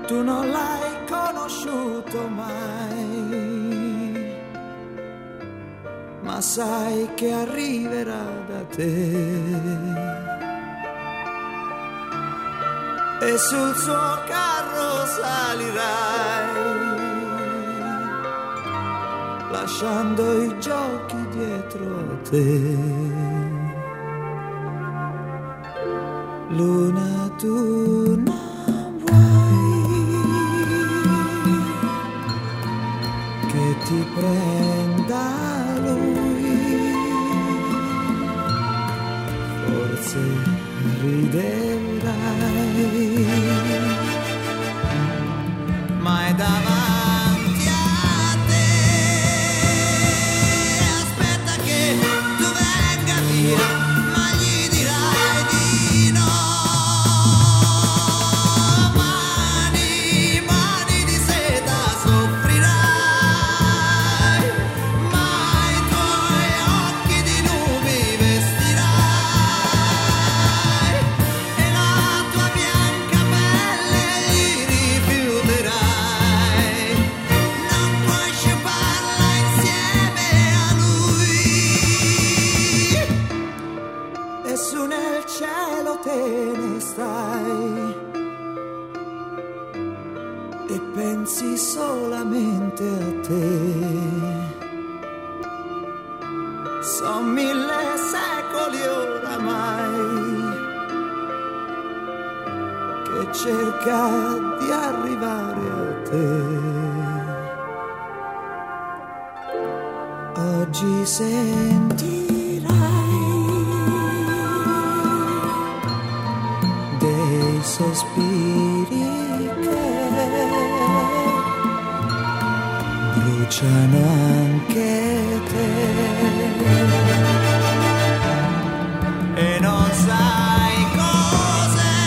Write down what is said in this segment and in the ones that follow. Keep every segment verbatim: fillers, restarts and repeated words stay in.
tu non l'hai conosciuto mai, ma sai che arriverà da te. E sul suo carro salirai, lasciando i giochi dietro a te. Luna, tu non vuoi che ti prenda lui, forse riderai, ma è davanti a te. Aspetta che tu venga via, ma gli dirai di no. Mani, mani di seta soffrirai, ma i tuoi occhi di nubi vestirai, e la tua bianca pelle gli rifiuterai. Non puoi sciuparla insieme a lui. E su nel cielo te ne stai e pensi solamente a te. Son mille secoli oramai che cerca di arrivare a te. Oggi sentirai dei sospiri che bruciano anche te, e non sai cos'è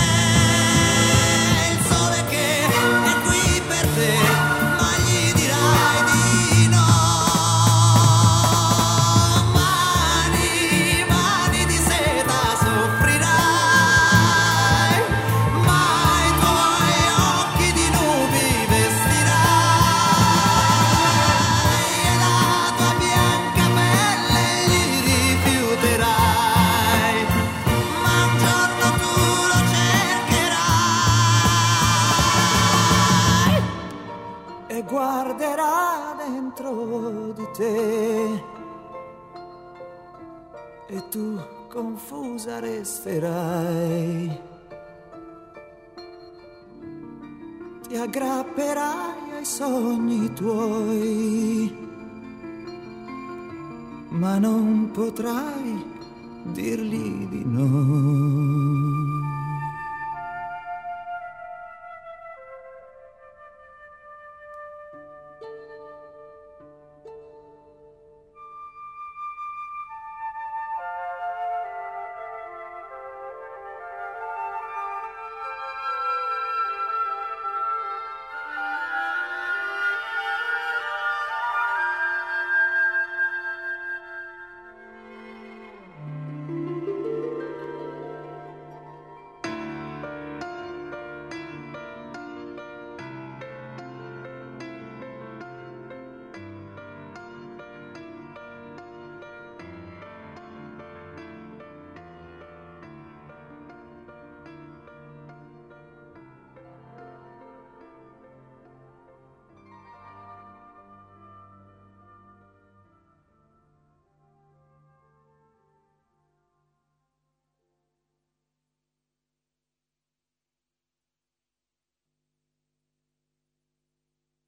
il sole che è qui per te, ma gli dirai di no. Mani, mani di seta soffrirai, ma i tuoi occhi di nubi vestirai, e la tua bianca pelle gli rifiuterai, ma un giorno tu lo cercherai e guarderà dentro di te, e tu confusa resterai, ti aggrapperai ai sogni tuoi, ma non potrai dirgli di no.